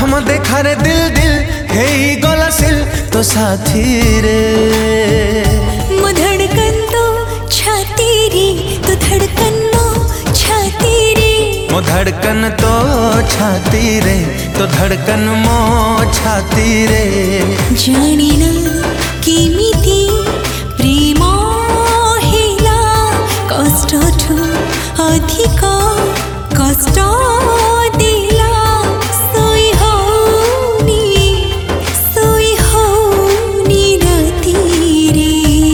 प्रथम देखारे दिल दिल हे गला सिल तो साथी रे। मो धड़कन तो छाती रे तो धड़कन मो छाती रे। मो धड़कन तो छाती रे तो धड़कन मो छाती रे। जानी ना केमिति प्रेम हेला कष्ट ठू अधिक कष्ट देला। सोई होनी राती रे।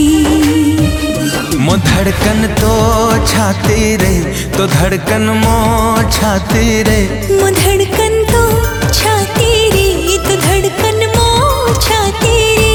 मो धड़कन तो छाती रे तो धड़कन मो छाती रे। मो धड़कन तो छाती रे तो धड़कन मो छाती रे।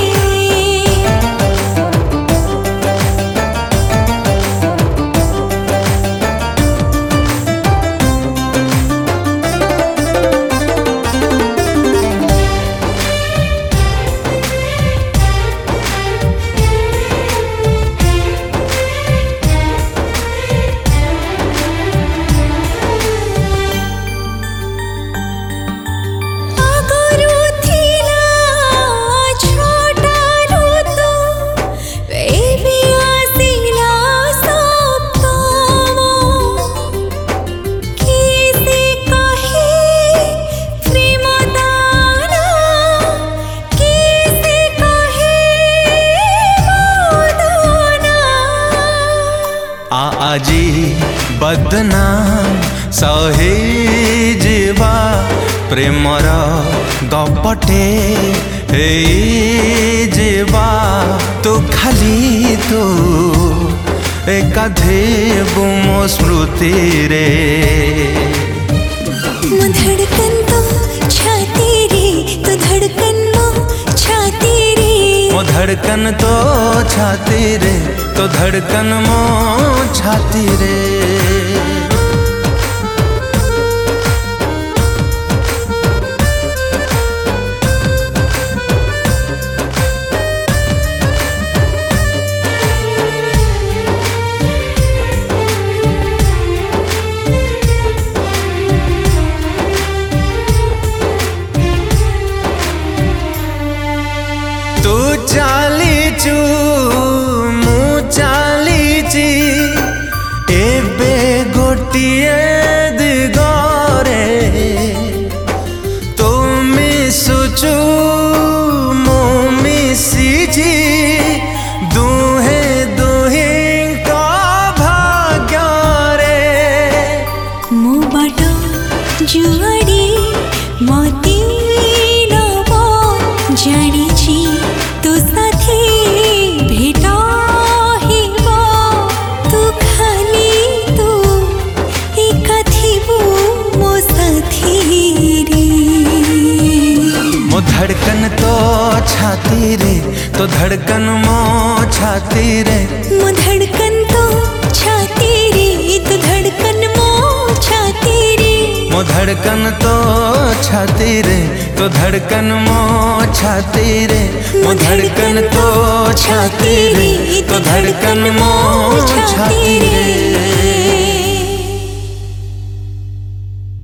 आजी बदनाम सहे जीवा प्रेमर गपटे हे जीवा। तू खाली तू एकाधेबु मो स्मृति रे। मो धड़कन तो छाती रे तो धड़कन मो छाती रे। मो धड़कन तो छाती रे तो धड़कन मो छाती रे। तू चालीचु मु चालीची एबे गोटिए दिगरे। तू मिसुचु मु मिसिची दुहे दुही का भाग्य रे। मो बाट जुआड़ी मती नब जानिछि तो साथी भेटा हेबो। तू खाली तू एका थिबु मो साथी रे। मो धड़कन तो छाती रे तो धड़कन मो छाती रे। मो धड़कन तो छाती रे तो धड़कन मो छाती रे। मो धड़कन तो छाती रे तो धड़कन मो छाती रे। मो धड़कन तो छाती रे तो धड़कन मो छाती